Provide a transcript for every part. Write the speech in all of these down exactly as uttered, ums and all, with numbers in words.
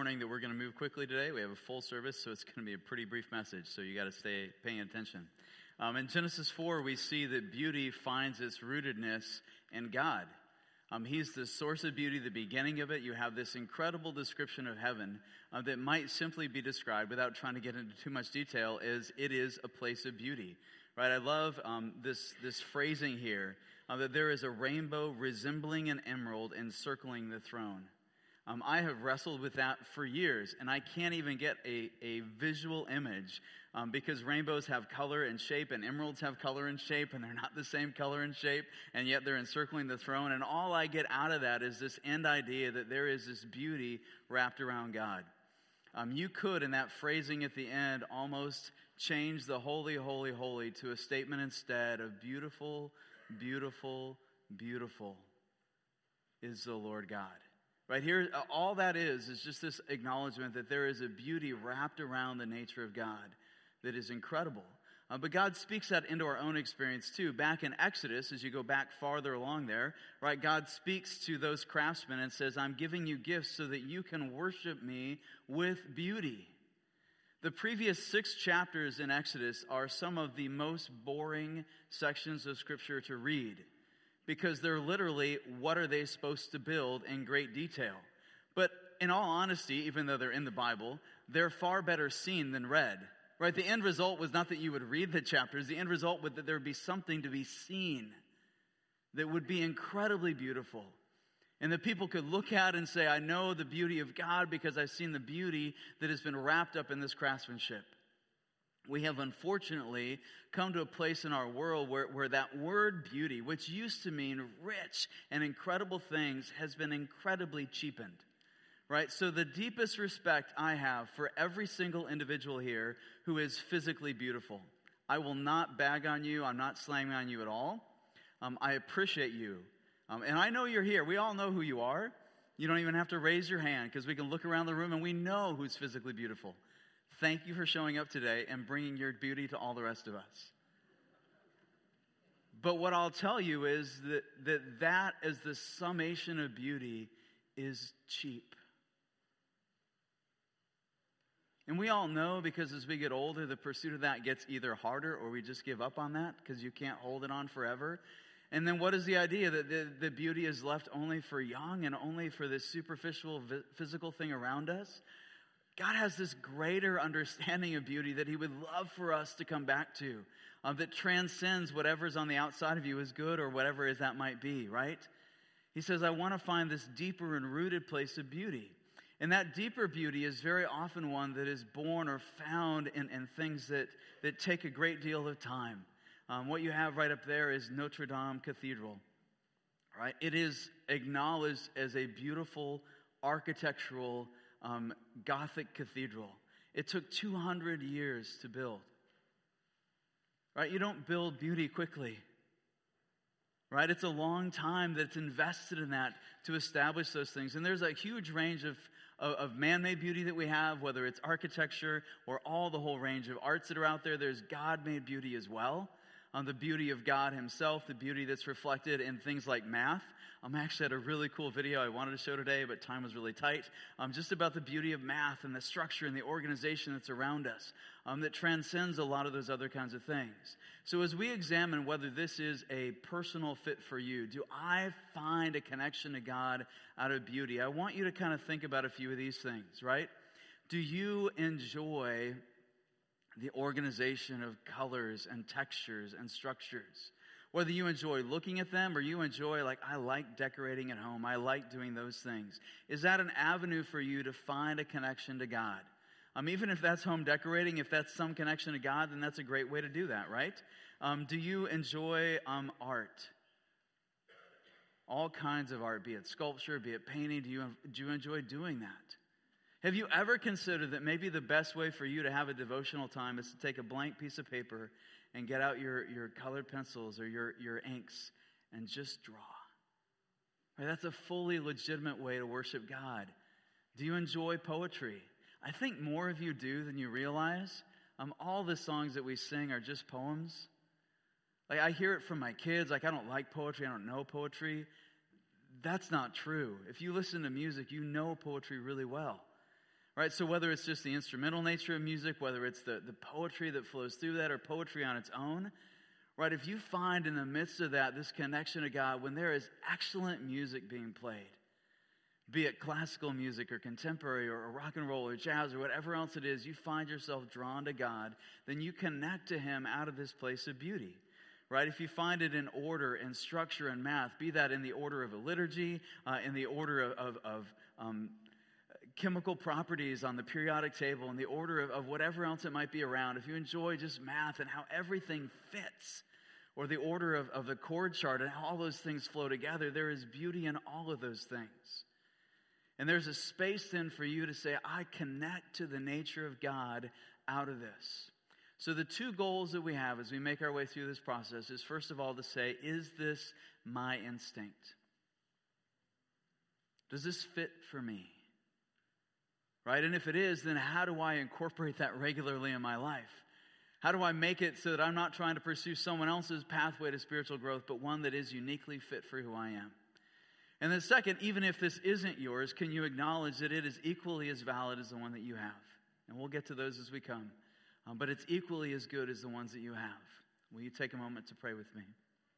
warning that we're going to move quickly today. We have a full service, so it's going to be a pretty brief message, so you got to stay paying attention. Um, in Genesis four, we see that beauty finds its rootedness in God. Um, he's the source of beauty, the beginning of it. You have this incredible description of heaven uh, that might simply be described, without trying to get into too much detail, as it is a place of beauty. Right? I love um, this, this phrasing here, uh, that there is a rainbow resembling an emerald encircling the throne. Um, I have wrestled with that for years, and I can't even get a, a visual image um, because rainbows have color and shape, and emeralds have color and shape, and they're not the same color and shape, and yet they're encircling the throne. And all I get out of that is this end idea that there is this beauty wrapped around God. Um, you could, in that phrasing at the end, almost change the holy, holy, holy to a statement instead of beautiful, beautiful, beautiful is the Lord God. Right here, all that is, is just this acknowledgement that there is a beauty wrapped around the nature of God that is incredible. Uh, but God speaks that into our own experience too. Back in Exodus, as you go back farther along there, right, God speaks to those craftsmen and says, I'm giving you gifts so that you can worship me with beauty. The previous six chapters in Exodus are some of the most boring sections of Scripture to read, because they're literally, what are they supposed to build in great detail? But in all honesty, even though they're in the Bible, they're far better seen than read. Right? The end result was not that you would read the chapters. The end result was that there would be something to be seen that would be incredibly beautiful. And that people could look at and say, I know the beauty of God because I've seen the beauty that has been wrapped up in this craftsmanship. We have unfortunately come to a place in our world where, where that word beauty, which used to mean rich and incredible things, has been incredibly cheapened. Right? So the deepest respect I have for every single individual here who is physically beautiful. I will not bag on you. I'm not slamming on you at all. Um, I appreciate you. Um, and I know you're here. We all know who you are. You don't even have to raise your hand because we can look around the room and we know who's physically beautiful. Thank you for showing up today and bringing your beauty to all the rest of us. But what I'll tell you is that that, that as the summation of beauty is cheap. And we all know, because as we get older, the pursuit of that gets either harder or we just give up on that because you can't hold it on forever. And then what is the idea? That the, the beauty is left only for young and only for this superficial physical thing around us? God has this greater understanding of beauty that He would love for us to come back to, uh, that transcends whatever's on the outside of you as good or whatever is that might be, right? He says, I want to find this deeper and rooted place of beauty. And that deeper beauty is very often one that is born or found in, in things that, that take a great deal of time. Um, what you have right up there is Notre Dame Cathedral, right? It is acknowledged as a beautiful architectural Um, Gothic cathedral. It took two hundred years to build. Right? You don't build beauty quickly. Right? It's a long time that's invested in that to establish those things. And there's a huge range of, of, of man-made beauty that we have, whether it's architecture or all the whole range of arts that are out there. There's God-made beauty as well. Um, the beauty of God Himself, the beauty that's reflected in things like math. Um, I actually had a really cool video I wanted to show today, but time was really tight. Um, just about the beauty of math and the structure and the organization that's around us um, that transcends a lot of those other kinds of things. So as we examine whether this is a personal fit for you, do I find a connection to God out of beauty? I want you to kind of think about a few of these things, right? Do you enjoy the organization of colors and textures and structures? Whether you enjoy looking at them or you enjoy, like, I like decorating at home, I like doing those things. Is that an avenue for you to find a connection to God? Um, even if that's home decorating, if that's some connection to God, then that's a great way to do that, right? Um, do you enjoy um, art? All kinds of art, be it sculpture, be it painting. Do you, do you enjoy doing that? Have you ever considered that maybe the best way for you to have a devotional time is to take a blank piece of paper and get out your, your colored pencils or your, your inks and just draw? Right, that's a fully legitimate way to worship God. Do you enjoy poetry? I think more of you do than you realize. Um, all the songs that we sing are just poems. Like, I hear it from my kids, like, I don't like poetry, I don't know poetry. That's not true. If you listen to music, you know poetry really well. Right? So whether it's just the instrumental nature of music, whether it's the, the poetry that flows through that or poetry on its own, right? If you find in the midst of that this connection to God, when there is excellent music being played, be it classical music or contemporary or rock and roll or jazz or whatever else it is, you find yourself drawn to God, then you connect to Him out of this place of beauty. Right? If you find it in order and structure and math, be that in the order of a liturgy, uh, in the order of, of, of um, chemical properties on the periodic table, in the order of, of whatever else it might be around, if you enjoy just math and how everything fits, or the order of, of the chord chart and how all those things flow together, there is beauty in all of those things. And there's a space then for you to say, I connect to the nature of God out of this. So the two goals that we have as we make our way through this process is, first of all, to say, is this my instinct? Does this fit for me? Right? And if it is, then how do I incorporate that regularly in my life? How do I make it so that I'm not trying to pursue someone else's pathway to spiritual growth, but one that is uniquely fit for who I am? And then second, even if this isn't yours, can you acknowledge that it is equally as valid as the one that you have? And we'll get to those as we come. Um, but it's equally as good as the ones that you have. Will you take a moment to pray with me?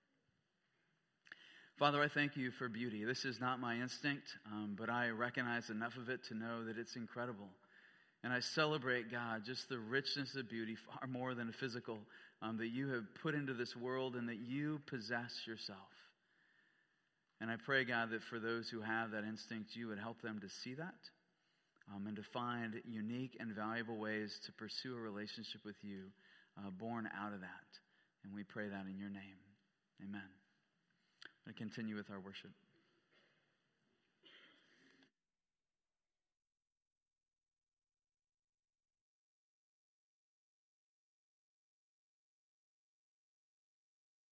Father, I thank you for beauty. This is not my instinct, um, but I recognize enough of it to know that it's incredible. And I celebrate, God, just the richness of beauty far more than physical um, that you have put into this world and that you possess yourself. And I pray, God, that for those who have that instinct, you would help them to see that um, and to find unique and valuable ways to pursue a relationship with you uh, born out of that. And we pray that in your name. Amen. I'm going to continue with our worship.